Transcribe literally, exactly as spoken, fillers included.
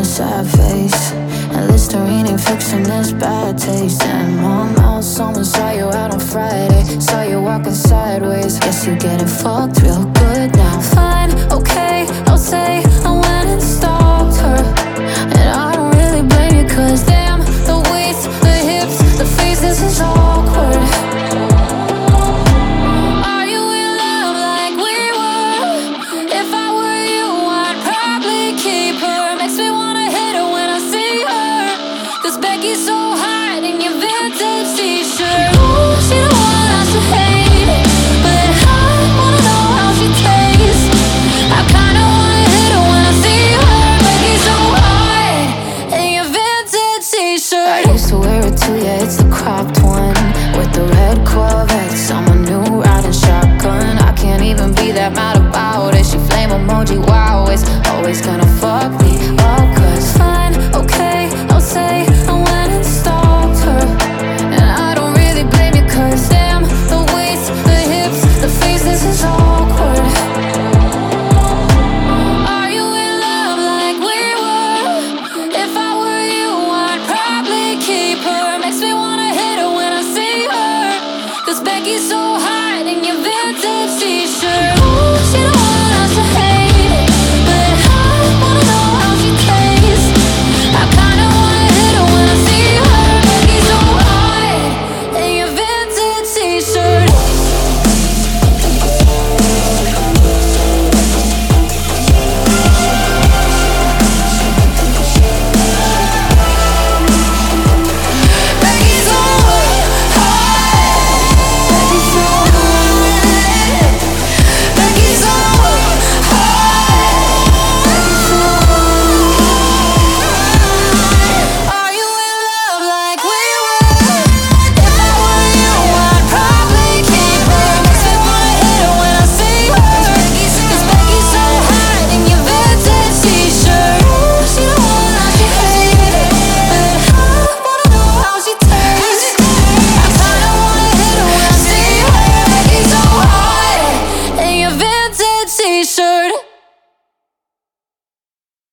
sad face, and Listerine ain't fixing this bad taste. And mom, out, someone saw you out on Friday, saw you walking sideways. Guess you getting fucked real good now. Fine, okay, I'll say I went and stalked her, and I don't really blame you, cause damn, the waist, the hips, the face, this is awkward. Are you in love like we were? If I were you, I'd probably keep her. Makes me wanna hit her when I see her, cause Becky's so hot in your vintage t-shirt. Ooh, she the one I should hate, but I wanna know how she tastes. I kinda wanna hit her when I see her. Becky's so hot in your vintage t-shirt. I used to wear it too, yeah, it's the cropped one with the red Corvettes. I'm a new riding shotgun. I can't even be that mad about it. She flame emoji, wow, it's always gonna fuck me up. Cause fine, okay, I'll say I went and stalked her, and I don't really blame you, cause damn, the waist, the hips, the face, this is awkward. Are you in love like we were? If I were you, I'd probably keep her. Makes me wanna hit her when I see her, cause Becky's so